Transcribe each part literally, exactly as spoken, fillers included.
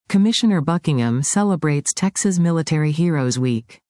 Commissioner Buckingham celebrates Texas Military Heroes Week.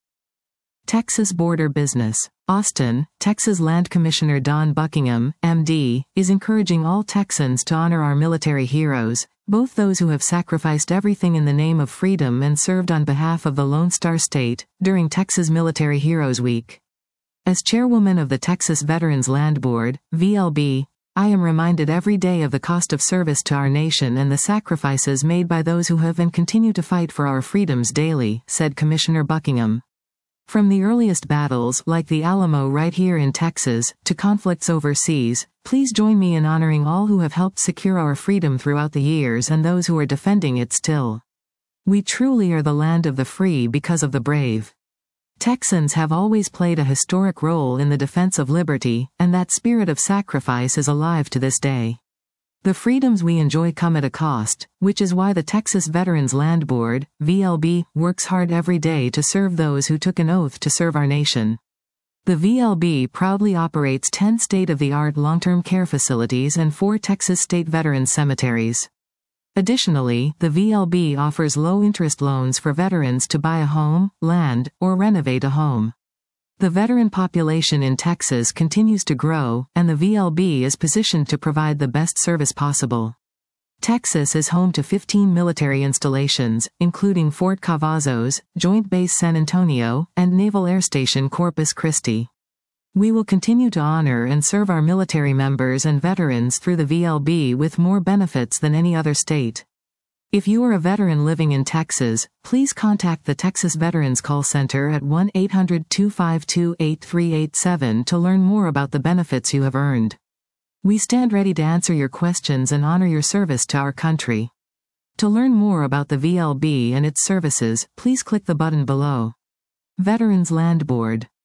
Texas Border Business. Austin, Texas Land Commissioner Don Buckingham, M D, is encouraging all Texans to honor our military heroes, both those who have sacrificed everything in the name of freedom and served on behalf of the Lone Star State, during Texas Military Heroes Week. As chairwoman of the Texas Veterans Land Board, V L B, I am reminded every day of the cost of service to our nation and the sacrifices made by those who have and continue to fight for our freedoms daily, said Commissioner Buckingham. From the earliest battles, like the Alamo right here in Texas, to conflicts overseas, please join me in honoring all who have helped secure our freedom throughout the years and those who are defending it still. We truly are the land of the free because of the brave. Texans have always played a historic role in the defense of liberty, and that spirit of sacrifice is alive to this day. The freedoms we enjoy come at a cost, which is why the Texas Veterans Land Board, V L B, works hard every day to serve those who took an oath to serve our nation. The V L B proudly operates ten state-of-the-art long-term care facilities and four Texas state veterans cemeteries. Additionally, the V L B offers low-interest loans for veterans to buy a home, land, or renovate a home. The veteran population in Texas continues to grow, and the V L B is positioned to provide the best service possible. Texas is home to fifteen military installations, including Fort Cavazos, Joint Base San Antonio, and Naval Air Station Corpus Christi. We will continue to honor and serve our military members and veterans through the V L B with more benefits than any other state. If you are a veteran living in Texas, please contact the Texas Veterans Call Center at one eight hundred, two five two, eight three eight seven to learn more about the benefits you have earned. We stand ready to answer your questions and honor your service to our country. To learn more about the V L B and its services, please click the button below. Veterans Land Board.